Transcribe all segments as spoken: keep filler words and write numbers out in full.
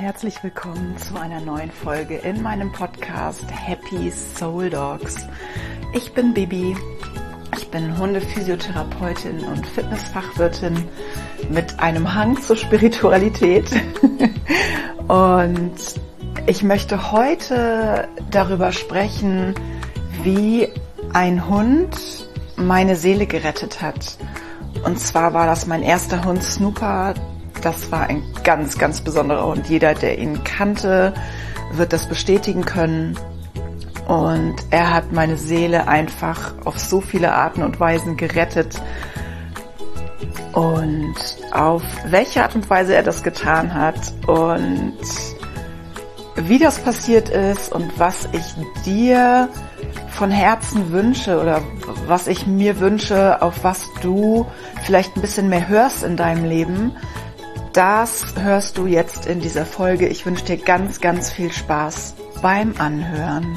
herzlich willkommen zu einer neuen Folge in meinem Podcast Happy Soul Dogs. Ich bin Bibi, ich bin Hundephysiotherapeutin und Fitnessfachwirtin mit einem Hang zur Spiritualität und ich möchte heute darüber sprechen, wie ein Hund meine Seele gerettet hat. Und zwar war das mein erster Hund, Snooper. Das war ein ganz, ganz besonderer Hund. Jeder, der ihn kannte, wird das bestätigen können. Und er hat meine Seele einfach auf so viele Arten und Weisen gerettet. Und auf welche Art und Weise er das getan hat und wie das passiert ist und was ich dir von Herzen wünsche oder was ich mir wünsche, auf was du vielleicht ein bisschen mehr hörst in deinem Leben, das hörst du jetzt in dieser Folge. Ich wünsche dir ganz, ganz viel Spaß beim Anhören.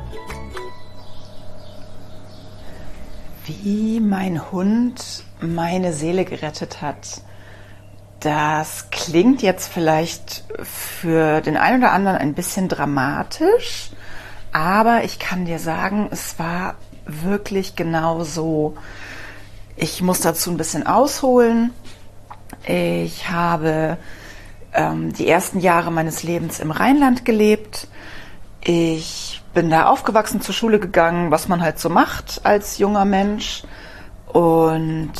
Wie mein Hund meine Seele gerettet hat, das klingt jetzt vielleicht für den einen oder anderen ein bisschen dramatisch, aber ich kann dir sagen, es war wirklich genau so. Ich muss dazu ein bisschen ausholen. Ich habe ähm, die ersten Jahre meines Lebens im Rheinland gelebt. Ich bin da aufgewachsen, zur Schule gegangen, was man halt so macht als junger Mensch. Und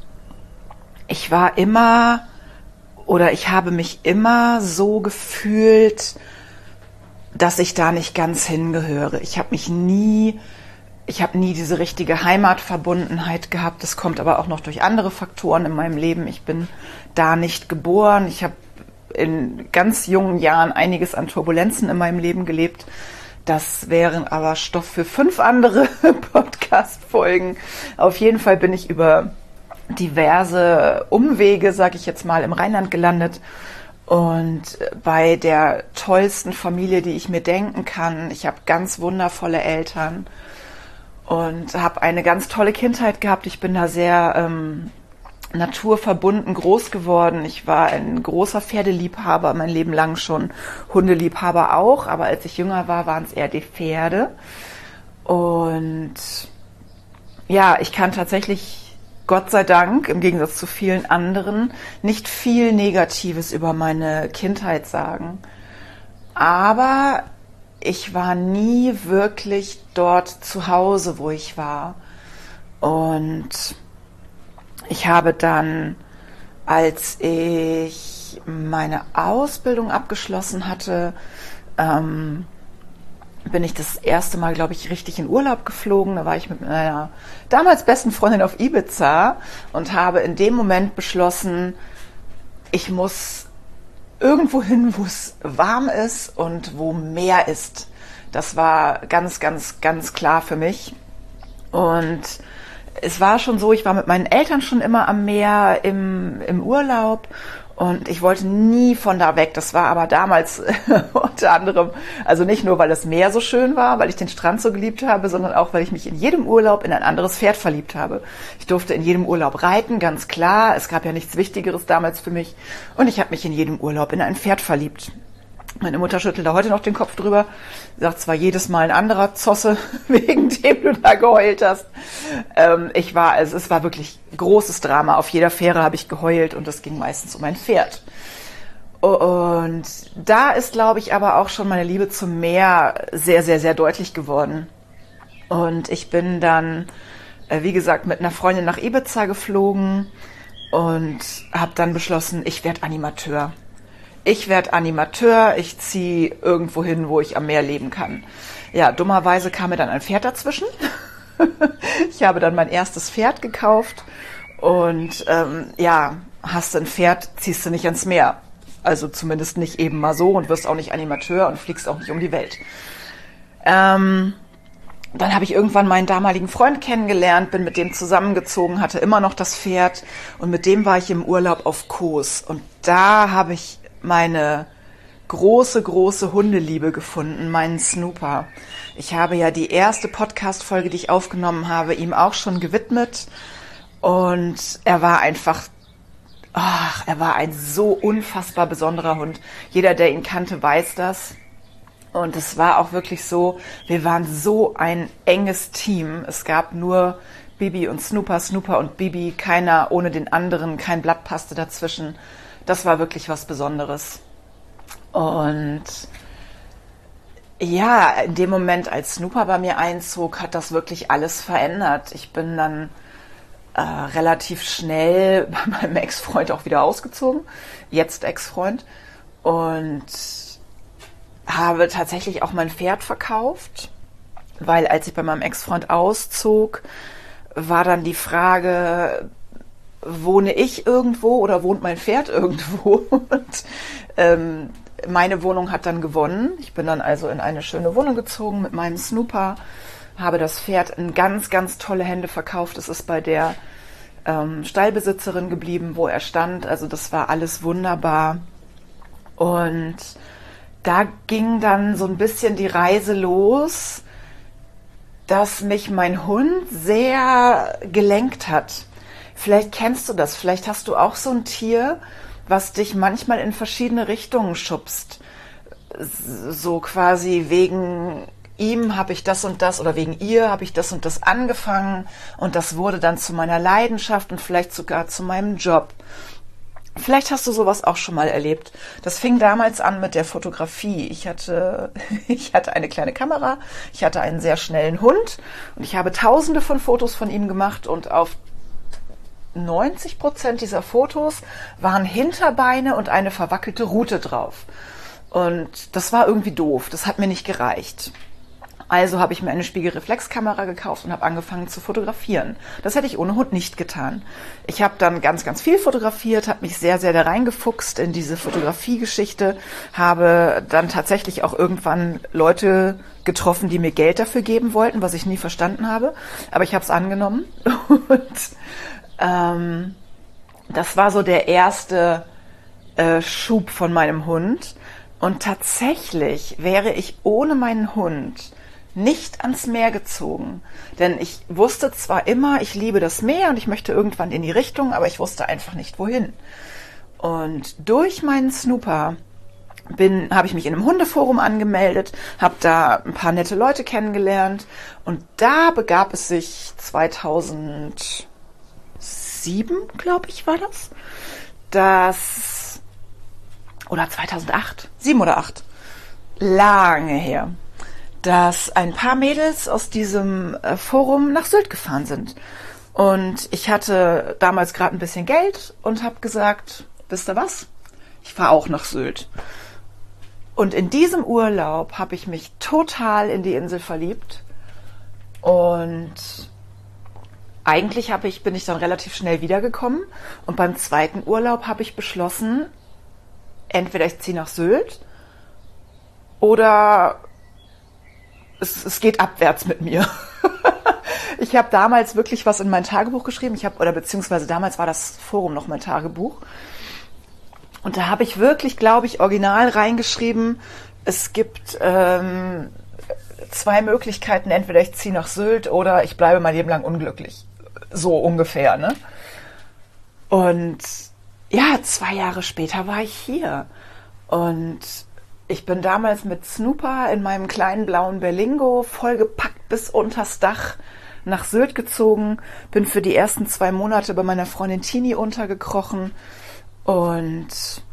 ich war immer oder ich habe mich immer so gefühlt, dass ich da nicht ganz hingehöre. Ich habe mich nie, ich habe nie diese richtige Heimatverbundenheit gehabt. Das kommt aber auch noch durch andere Faktoren in meinem Leben. Ich bin da nicht geboren. Ich habe in ganz jungen Jahren einiges an Turbulenzen in meinem Leben gelebt. Das wären aber Stoff für fünf andere Podcast-Folgen. Auf jeden Fall bin ich über diverse Umwege, sage ich jetzt mal, im Rheinland gelandet. Und bei der tollsten Familie, die ich mir denken kann. Ich habe ganz wundervolle Eltern und habe eine ganz tolle Kindheit gehabt. Ich bin da sehr ähm, naturverbunden groß geworden. Ich war ein großer Pferdeliebhaber, mein Leben lang schon Hundeliebhaber auch. Aber als ich jünger war, waren es eher die Pferde. Und ja, ich kann tatsächlich, Gott sei Dank, im Gegensatz zu vielen anderen, nicht viel Negatives über meine Kindheit sagen. Aber ich war nie wirklich dort zu Hause, wo ich war. Und ich habe dann, als ich meine Ausbildung abgeschlossen hatte, ähm, bin ich das erste Mal, glaube ich, richtig in Urlaub geflogen. Da war ich mit meiner damals besten Freundin auf Ibiza und habe in dem Moment beschlossen, ich muss irgendwo hin, wo es warm ist und wo Meer ist. Das war ganz, ganz, ganz klar für mich. Und es war schon so, ich war mit meinen Eltern schon immer am Meer im, im Urlaub. Und ich wollte nie von da weg. Das war aber damals unter anderem, also nicht nur, weil das Meer so schön war, weil ich den Strand so geliebt habe, sondern auch, weil ich mich in jedem Urlaub in ein anderes Pferd verliebt habe. Ich durfte in jedem Urlaub reiten, ganz klar. Es gab ja nichts Wichtigeres damals für mich. Und ich habe mich in jedem Urlaub in ein Pferd verliebt. Meine Mutter schüttelt da heute noch den Kopf drüber. Sagt zwar jedes Mal ein anderer Zosse, wegen dem du da geheult hast. Ähm, ich war, also es war wirklich großes Drama. Auf jeder Fähre habe ich geheult und es ging meistens um ein Pferd. Und da ist, glaube ich, aber auch schon meine Liebe zum Meer sehr, sehr, sehr deutlich geworden. Und ich bin dann, äh, wie gesagt, mit einer Freundin nach Ibiza geflogen und habe dann beschlossen, ich werde Animateur. Ich werde Animateur, ich ziehe irgendwo hin, wo ich am Meer leben kann. Ja, dummerweise kam mir dann ein Pferd dazwischen. Ich habe dann mein erstes Pferd gekauft und ähm, ja, hast du ein Pferd, ziehst du nicht ans Meer. Also zumindest nicht eben mal so und wirst auch nicht Animateur und fliegst auch nicht um die Welt. Ähm, dann habe ich irgendwann meinen damaligen Freund kennengelernt, bin mit dem zusammengezogen, hatte immer noch das Pferd und mit dem war ich im Urlaub auf Kos. Und da habe ich meine große, große Hundeliebe gefunden, meinen Snooper. Ich habe ja die erste Podcast-Folge, die ich aufgenommen habe, ihm auch schon gewidmet. Und er war einfach ach, er war ein so unfassbar besonderer Hund. Jeder, der ihn kannte, weiß das. Und es war auch wirklich so, wir waren so ein enges Team. Es gab nur Bibi und Snooper, Snooper und Bibi, keiner ohne den anderen, kein Blatt passte dazwischen. Das war wirklich was Besonderes. Und ja, in dem Moment, als Snooper bei mir einzog, hat das wirklich alles verändert. Ich bin dann äh, relativ schnell bei meinem Ex-Freund auch wieder ausgezogen, jetzt Ex-Freund, und habe tatsächlich auch mein Pferd verkauft, weil als ich bei meinem Ex-Freund auszog, war dann die Frage, wohne ich irgendwo oder wohnt mein Pferd irgendwo? Und ähm, meine Wohnung hat dann gewonnen. Ich bin dann also in eine schöne Wohnung gezogen mit meinem Snooper, habe das Pferd in ganz, ganz tolle Hände verkauft. Es ist bei der ähm, Stallbesitzerin geblieben, wo er stand. Also das war alles wunderbar. Und da ging dann so ein bisschen die Reise los, dass mich mein Hund sehr gelenkt hat. Vielleicht kennst du das, vielleicht hast du auch so ein Tier, was dich manchmal in verschiedene Richtungen schubst. So quasi wegen ihm habe ich das und das oder wegen ihr habe ich das und das angefangen und das wurde dann zu meiner Leidenschaft und vielleicht sogar zu meinem Job. Vielleicht hast du sowas auch schon mal erlebt. Das fing damals an mit der Fotografie. Ich hatte, ich hatte eine kleine Kamera, ich hatte einen sehr schnellen Hund und ich habe tausende von Fotos von ihm gemacht und auf neunzig Prozent dieser Fotos waren Hinterbeine und eine verwackelte Rute drauf. Und das war irgendwie doof, das hat mir nicht gereicht. Also habe ich mir eine Spiegelreflexkamera gekauft und habe angefangen zu fotografieren. Das hätte ich ohne Hund nicht getan. Ich habe dann ganz, ganz viel fotografiert, habe mich sehr, sehr da reingefuchst in diese Fotografiegeschichte, habe dann tatsächlich auch irgendwann Leute getroffen, die mir Geld dafür geben wollten, was ich nie verstanden habe. Aber ich habe es angenommen. Und ähm, das war so der erste äh, Schub von meinem Hund. Und tatsächlich wäre ich ohne meinen Hund nicht ans Meer gezogen. Denn ich wusste zwar immer, ich liebe das Meer und ich möchte irgendwann in die Richtung, aber ich wusste einfach nicht, wohin. Und durch meinen Snooper bin, habe ich mich in einem Hundeforum angemeldet, habe da ein paar nette Leute kennengelernt und da begab es sich zweitausendsieben, glaube ich, war das, dass, oder zweitausendacht, sieben oder acht, lange her, dass ein paar Mädels aus diesem äh, Forum nach Sylt gefahren sind. Und ich hatte damals gerade ein bisschen Geld und habe gesagt, wisst ihr was? Ich fahre auch nach Sylt. Und in diesem Urlaub habe ich mich total in die Insel verliebt. Und eigentlich habe ich, bin ich dann relativ schnell wiedergekommen. Und beim zweiten Urlaub habe ich beschlossen, entweder ich ziehe nach Sylt oder Es, es geht abwärts mit mir. Ich habe damals wirklich was in mein Tagebuch geschrieben. Ich habe, oder beziehungsweise damals war das Forum noch mein Tagebuch. Und da habe ich wirklich, glaube ich, original reingeschrieben, es gibt ähm, zwei Möglichkeiten. Entweder ich ziehe nach Sylt oder ich bleibe mein Leben lang unglücklich. So ungefähr, ne? Und ja, zwei Jahre später war ich hier. Und ich bin damals mit Snooper in meinem kleinen blauen Berlingo vollgepackt bis unters Dach nach Sylt gezogen, bin für die ersten zwei Monate bei meiner Freundin Tini untergekrochen und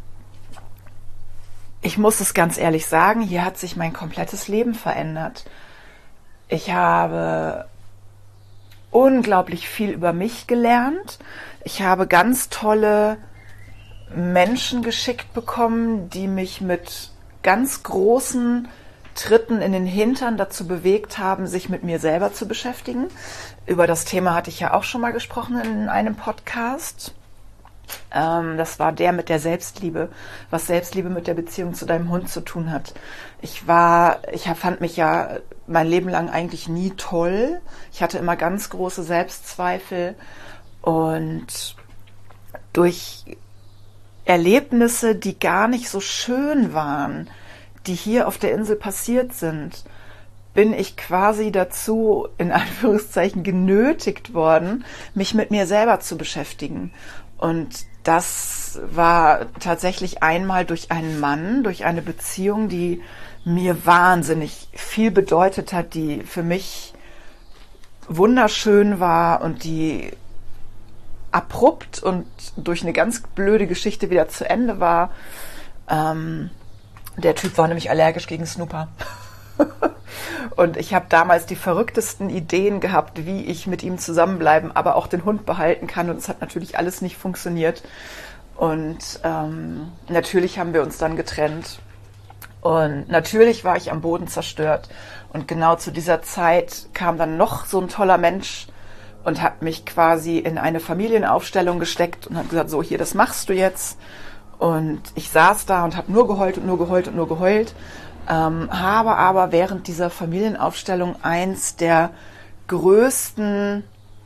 ich muss es ganz ehrlich sagen, hier hat sich mein komplettes Leben verändert. Ich habe unglaublich viel über mich gelernt. Ich habe ganz tolle Menschen geschickt bekommen, die mich mit ganz großen Tritten in den Hintern dazu bewegt haben, sich mit mir selber zu beschäftigen. Über das Thema hatte ich ja auch schon mal gesprochen in einem Podcast. Ähm, das war der mit der Selbstliebe, was Selbstliebe mit der Beziehung zu deinem Hund zu tun hat. Ich war, ich fand mich ja mein Leben lang eigentlich nie toll. Ich hatte immer ganz große Selbstzweifel und durch Erlebnisse, die gar nicht so schön waren, die hier auf der Insel passiert sind, bin ich quasi dazu, in Anführungszeichen, genötigt worden, mich mit mir selber zu beschäftigen. Und das war tatsächlich einmal durch einen Mann, durch eine Beziehung, die mir wahnsinnig viel bedeutet hat, die für mich wunderschön war und die abrupt und durch eine ganz blöde Geschichte wieder zu Ende war. Ähm, der Typ war nämlich allergisch gegen Snooper. Und ich habe damals die verrücktesten Ideen gehabt, wie ich mit ihm zusammenbleiben, aber auch den Hund behalten kann. Und es hat natürlich alles nicht funktioniert. Und ähm, natürlich haben wir uns dann getrennt. Und natürlich war ich am Boden zerstört. Und genau zu dieser Zeit kam dann noch so ein toller Mensch und hat mich quasi in eine Familienaufstellung gesteckt und hat gesagt, so hier, das machst du jetzt. Und ich saß da und habe nur geheult und nur geheult und nur geheult. Ähm, habe aber während dieser Familienaufstellung eins der größten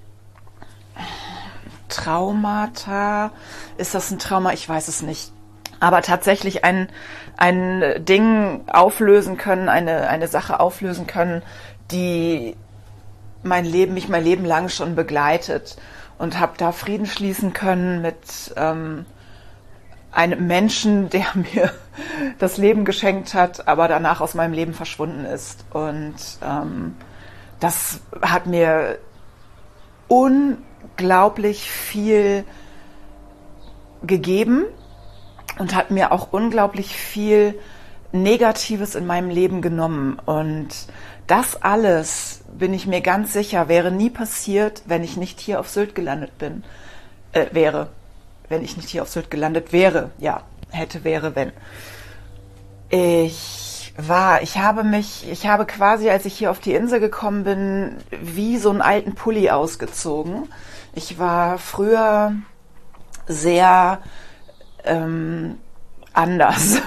Traumata, ist das ein Trauma? Ich weiß es nicht. Aber tatsächlich ein, ein Ding auflösen können, eine, eine Sache auflösen können, die mein Leben, mich mein Leben lang schon begleitet, und habe da Frieden schließen können mit ähm, einem Menschen, der mir das Leben geschenkt hat, aber danach aus meinem Leben verschwunden ist. Und ähm, das hat mir unglaublich viel gegeben und hat mir auch unglaublich viel Negatives in meinem Leben genommen. Und das alles, bin ich mir ganz sicher, wäre nie passiert, wenn ich nicht hier auf Sylt gelandet bin, äh, wäre. Wenn ich nicht hier auf Sylt gelandet wäre, ja, hätte, wäre, wenn. Ich war, ich habe mich, ich habe quasi, als ich hier auf die Insel gekommen bin, wie so einen alten Pulli ausgezogen. Ich war früher sehr ähm, anders.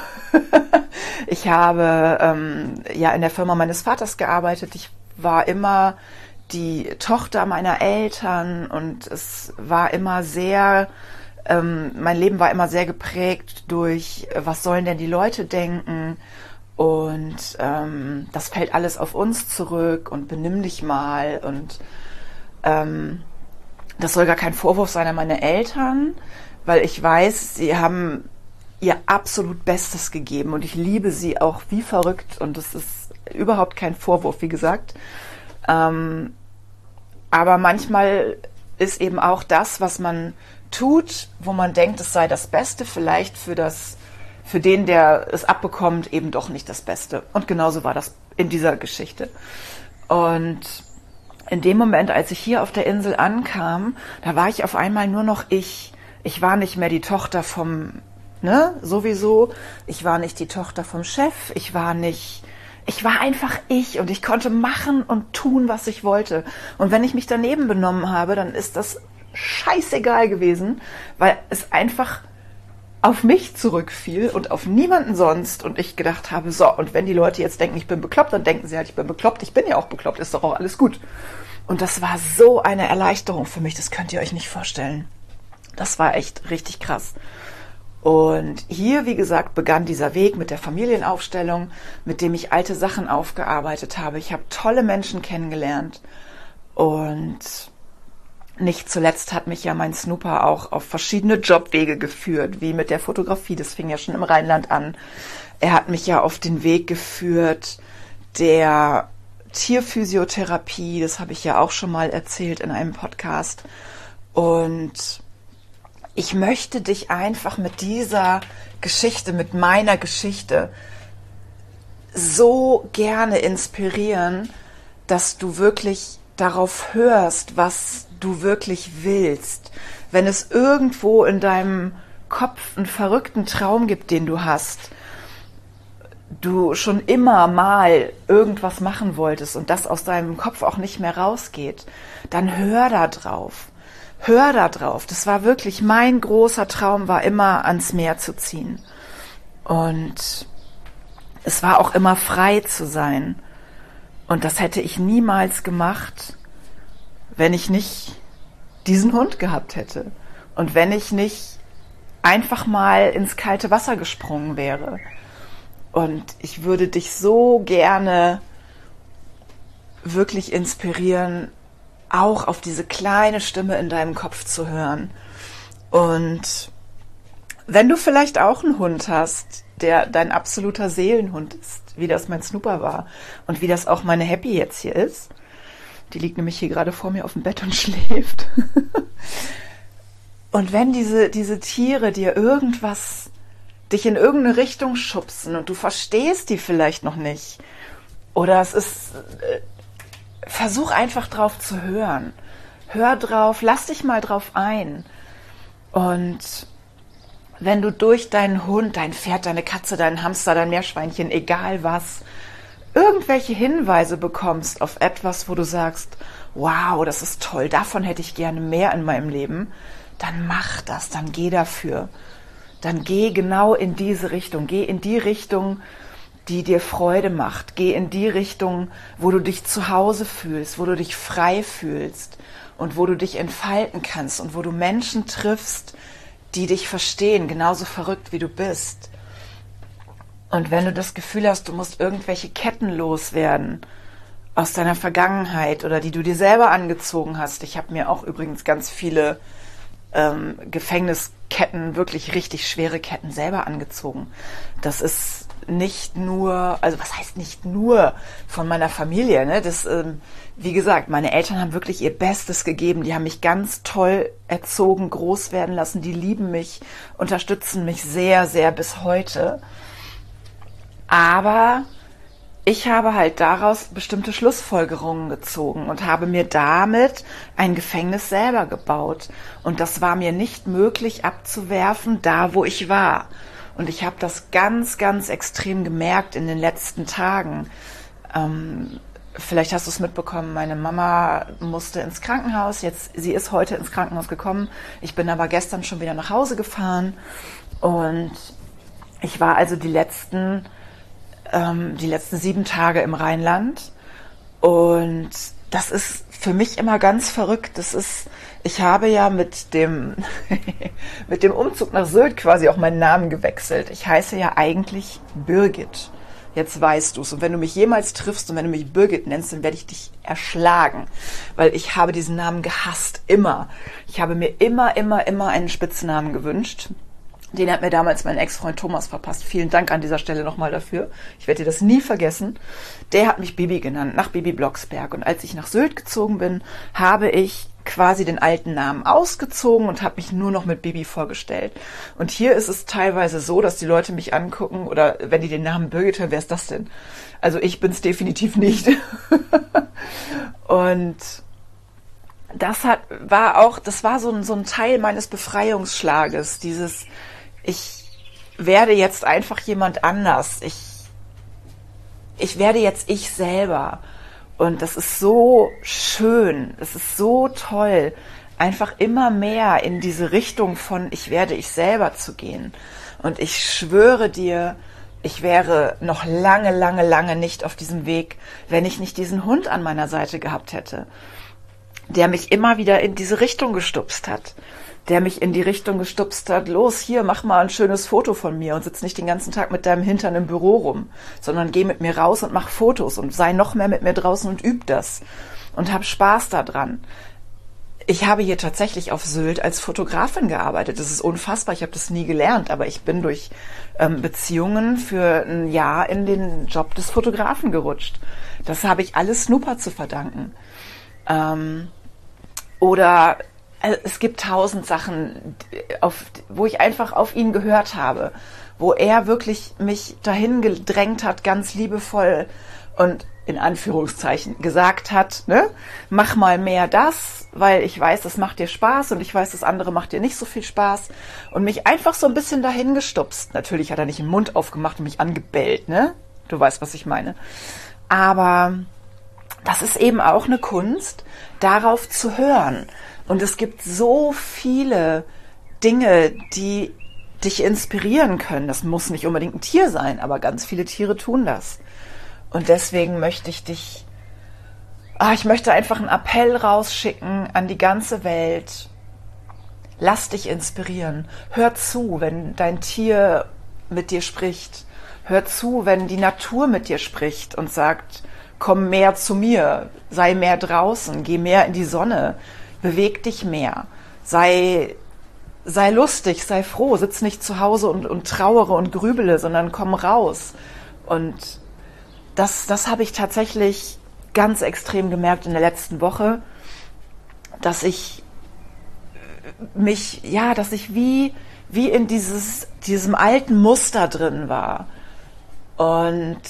Ich habe ähm, ja in der Firma meines Vaters gearbeitet. Ich war immer die Tochter meiner Eltern und es war immer sehr, ähm, mein Leben war immer sehr geprägt durch, was sollen denn die Leute denken, und ähm, das fällt alles auf uns zurück und benimm dich mal, und ähm, das soll gar kein Vorwurf sein an meine Eltern, weil ich weiß, sie haben ihr absolut Bestes gegeben und ich liebe sie auch wie verrückt, und das ist überhaupt kein Vorwurf, wie gesagt. Ähm, aber manchmal ist eben auch das, was man tut, wo man denkt, es sei das Beste, vielleicht für das, für den, der es abbekommt, eben doch nicht das Beste. Und genauso war das in dieser Geschichte. Und in dem Moment, als ich hier auf der Insel ankam, da war ich auf einmal nur noch ich. Ich war nicht mehr die Tochter vom, ne, sowieso. Ich war nicht die Tochter vom Chef. Ich war nicht, ich war einfach ich, und ich konnte machen und tun, was ich wollte. Und wenn ich mich daneben benommen habe, dann ist das scheißegal gewesen, weil es einfach auf mich zurückfiel und auf niemanden sonst, und ich gedacht habe, so, und wenn die Leute jetzt denken, ich bin bekloppt, dann denken sie halt, ich bin bekloppt. Ich bin ja auch bekloppt, ist doch auch alles gut. Und das war so eine Erleichterung für mich, das könnt ihr euch nicht vorstellen. Das war echt richtig krass. Und hier, wie gesagt, begann dieser Weg mit der Familienaufstellung, mit dem ich alte Sachen aufgearbeitet habe. Ich habe tolle Menschen kennengelernt, und nicht zuletzt hat mich ja mein Snooper auch auf verschiedene Jobwege geführt, wie mit der Fotografie, das fing ja schon im Rheinland an. Er hat mich ja auf den Weg geführt der Tierphysiotherapie, das habe ich ja auch schon mal erzählt in einem Podcast. Und ich möchte dich einfach mit dieser Geschichte, mit meiner Geschichte so gerne inspirieren, dass du wirklich darauf hörst, was du wirklich willst. Wenn es irgendwo in deinem Kopf einen verrückten Traum gibt, den du hast, du schon immer mal irgendwas machen wolltest und das aus deinem Kopf auch nicht mehr rausgeht, dann hör da drauf. Hör da drauf. Das war wirklich mein großer Traum, war immer ans Meer zu ziehen. Und es war auch immer frei zu sein. Und das hätte ich niemals gemacht, wenn ich nicht diesen Hund gehabt hätte. Und wenn ich nicht einfach mal ins kalte Wasser gesprungen wäre. Und ich würde dich so gerne wirklich inspirieren, auch auf diese kleine Stimme in deinem Kopf zu hören Und wenn du vielleicht auch einen Hund hast, der dein absoluter Seelenhund ist, wie das mein Snooper war und wie das auch meine Happy jetzt hier ist, die liegt nämlich hier gerade vor mir auf dem Bett und schläft. Und wenn diese, diese Tiere dir irgendwas, dich in irgendeine Richtung schubsen und du verstehst die vielleicht noch nicht, oder es ist, äh, versuch einfach drauf zu hören. Hör drauf, lass dich mal drauf ein. Und wenn du durch deinen Hund, dein Pferd, deine Katze, deinen Hamster, dein Meerschweinchen, egal was, irgendwelche Hinweise bekommst auf etwas, wo du sagst, wow, das ist toll, davon hätte ich gerne mehr in meinem Leben, dann mach das, dann geh dafür. Dann geh genau in diese Richtung, geh in die Richtung, die dir Freude macht. Geh in die Richtung, wo du dich zu Hause fühlst, wo du dich frei fühlst und wo du dich entfalten kannst und wo du Menschen triffst, die dich verstehen, genauso verrückt wie du bist. Und wenn du das Gefühl hast, du musst irgendwelche Ketten loswerden aus deiner Vergangenheit oder die du dir selber angezogen hast. Ich habe mir auch übrigens ganz viele ähm, Gefängnisketten, wirklich richtig schwere Ketten selber angezogen. Das ist nicht nur, also was heißt nicht nur von meiner Familie, ne? Das, ähm, wie gesagt, meine Eltern haben wirklich ihr Bestes gegeben. Die haben mich ganz toll erzogen, groß werden lassen. Die lieben mich, unterstützen mich sehr, sehr bis heute. Aber ich habe halt daraus bestimmte Schlussfolgerungen gezogen und habe mir damit ein Gefängnis selber gebaut. Und das war mir nicht möglich abzuwerfen, da wo ich war. Und ich habe das ganz, ganz extrem gemerkt in den letzten Tagen. Ähm, vielleicht hast du es mitbekommen, meine Mama musste ins Krankenhaus. Jetzt, sie ist heute ins Krankenhaus gekommen. Ich bin aber gestern schon wieder nach Hause gefahren. Und ich war also die letzten, ähm, die letzten sieben Tage im Rheinland. Und das ist für mich immer ganz verrückt. Das ist, ich habe ja mit dem, mit dem Umzug nach Sylt quasi auch meinen Namen gewechselt. Ich heiße ja eigentlich Birgit. Jetzt weißt du es. Und wenn du mich jemals triffst und wenn du mich Birgit nennst, dann werde ich dich erschlagen. Weil ich habe diesen Namen gehasst. Immer. Ich habe mir immer, immer, immer einen Spitznamen gewünscht. Den hat mir damals mein Ex-Freund Thomas verpasst. Vielen Dank an dieser Stelle nochmal dafür. Ich werde dir das nie vergessen. Der hat mich Bibi genannt, nach Bibi Blocksberg. Und als ich nach Sylt gezogen bin, habe ich quasi den alten Namen ausgezogen und habe mich nur noch mit Bibi vorgestellt. Und hier ist es teilweise so, dass die Leute mich angucken oder wenn die den Namen Birgit hören, wer ist das denn? Also ich bin es definitiv nicht. Und das hat, war auch, das war so ein, so ein Teil meines Befreiungsschlages, dieses, ich werde jetzt einfach jemand anders. Ich, ich werde jetzt ich selber. Und das ist so schön, es ist so toll, einfach immer mehr in diese Richtung von ich werde ich selber zu gehen. Und ich schwöre dir, ich wäre noch lange, lange, lange nicht auf diesem Weg, wenn ich nicht diesen Hund an meiner Seite gehabt hätte, der mich immer wieder in diese Richtung gestupst hat. Der mich in die Richtung gestupst hat, los, hier, mach mal ein schönes Foto von mir und sitz nicht den ganzen Tag mit deinem Hintern im Büro rum, sondern geh mit mir raus und mach Fotos und sei noch mehr mit mir draußen und üb das und hab Spaß daran. Ich habe hier tatsächlich auf Sylt als Fotografin gearbeitet. Das ist unfassbar, ich habe das nie gelernt, aber ich bin durch ähm, Beziehungen für ein Jahr in den Job des Fotografen gerutscht. Das habe ich alles Snooper zu verdanken. Ähm, oder es gibt tausend Sachen, auf, wo ich einfach auf ihn gehört habe, wo er wirklich mich dahin gedrängt hat, ganz liebevoll und in Anführungszeichen gesagt hat, ne, mach mal mehr das, weil ich weiß, das macht dir Spaß und ich weiß, das andere macht dir nicht so viel Spaß und mich einfach so ein bisschen dahin gestupst. Natürlich hat er nicht den Mund aufgemacht und mich angebellt, ne? Du weißt, was ich meine. Aber das ist eben auch eine Kunst, darauf zu hören. Und es gibt so viele Dinge, die dich inspirieren können. Das muss nicht unbedingt ein Tier sein, aber ganz viele Tiere tun das. Und deswegen möchte ich dich, ah, ich möchte einfach einen Appell rausschicken an die ganze Welt. Lass dich inspirieren. Hör zu, wenn dein Tier mit dir spricht. Hör zu, wenn die Natur mit dir spricht und sagt, komm mehr zu mir, sei mehr draußen, geh mehr in die Sonne. Beweg dich mehr, sei, sei lustig, sei froh, sitz nicht zu Hause und, und trauere und grübele, sondern komm raus. Und das, das habe ich tatsächlich ganz extrem gemerkt in der letzten Woche, dass ich mich, ja, dass ich wie, wie in dieses, diesem alten Muster drin war. Und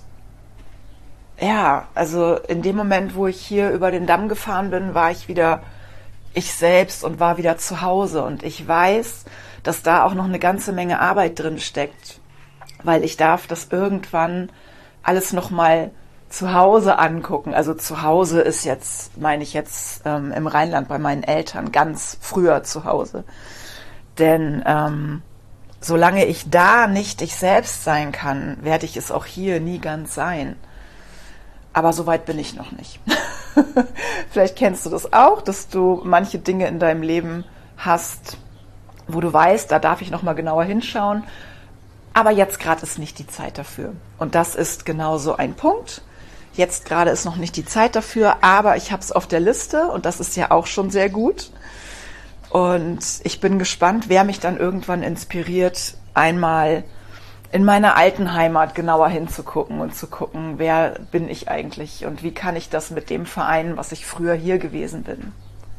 ja, also in dem Moment, wo ich hier über den Damm gefahren bin, war ich wieder ich selbst und war wieder zu Hause. Und ich weiß, dass da auch noch eine ganze Menge Arbeit drin steckt, weil ich darf das irgendwann alles nochmal zu Hause angucken. Also zu Hause ist jetzt, meine ich jetzt ähm, im Rheinland bei meinen Eltern, ganz früher zu Hause. Denn ähm, solange ich da nicht ich selbst sein kann, werde ich es auch hier nie ganz sein. Aber so weit bin ich noch nicht. Vielleicht kennst du das auch, dass du manche Dinge in deinem Leben hast, wo du weißt, da darf ich noch mal genauer hinschauen. Aber jetzt gerade ist nicht die Zeit dafür. Und das ist genau so ein Punkt. Jetzt gerade ist noch nicht die Zeit dafür, aber ich habe es auf der Liste und das ist ja auch schon sehr gut. Und ich bin gespannt, wer mich dann irgendwann inspiriert, einmal in meiner alten Heimat genauer hinzugucken und zu gucken, wer bin ich eigentlich und wie kann ich das mit dem vereinen, was ich früher hier gewesen bin.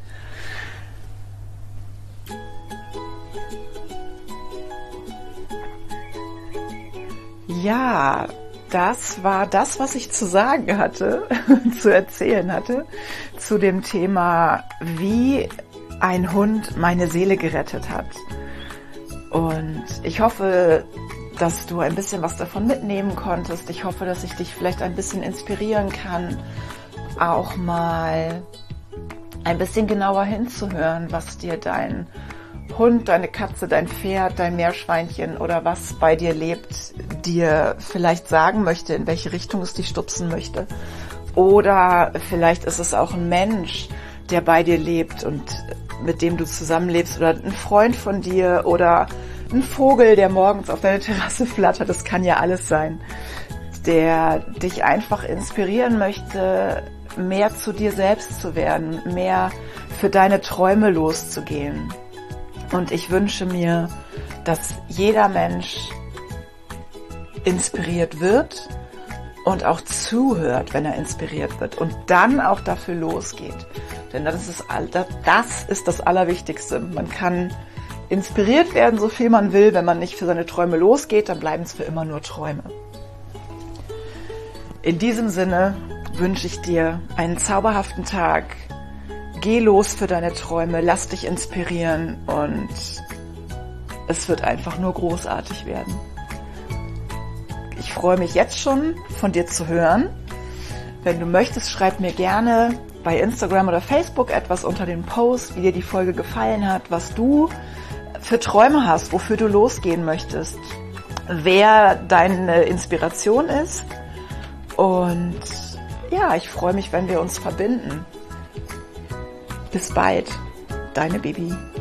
Ja, das war das, was ich zu sagen hatte, zu erzählen hatte, zu dem Thema, wie ein Hund meine Seele gerettet hat. Und ich hoffe, dass du ein bisschen was davon mitnehmen konntest. Ich hoffe, dass ich dich vielleicht ein bisschen inspirieren kann, auch mal ein bisschen genauer hinzuhören, was dir dein Hund, deine Katze, dein Pferd, dein Meerschweinchen oder was bei dir lebt, dir vielleicht sagen möchte, in welche Richtung es dich stupsen möchte. Oder vielleicht ist es auch ein Mensch, der bei dir lebt und mit dem du zusammenlebst oder ein Freund von dir oder ein Vogel, der morgens auf deine Terrasse flattert, das kann ja alles sein, der dich einfach inspirieren möchte, mehr zu dir selbst zu werden, mehr für deine Träume loszugehen. Und ich wünsche mir, dass jeder Mensch inspiriert wird und auch zuhört, wenn er inspiriert wird und dann auch dafür losgeht. Denn das ist, das ist das Allerwichtigste. Man kann inspiriert werden, so viel man will. Wenn man nicht für seine Träume losgeht, dann bleiben es für immer nur Träume. In diesem Sinne wünsche ich dir einen zauberhaften Tag. Geh los für deine Träume, lass dich inspirieren und es wird einfach nur großartig werden. Ich freue mich jetzt schon, von dir zu hören. Wenn du möchtest, schreib mir gerne bei Instagram oder Facebook etwas unter den Post, wie dir die Folge gefallen hat, was du für Träume hast, wofür du losgehen möchtest, wer deine Inspiration ist. Und ja, ich freue mich, wenn wir uns verbinden. Bis bald, deine Bibi.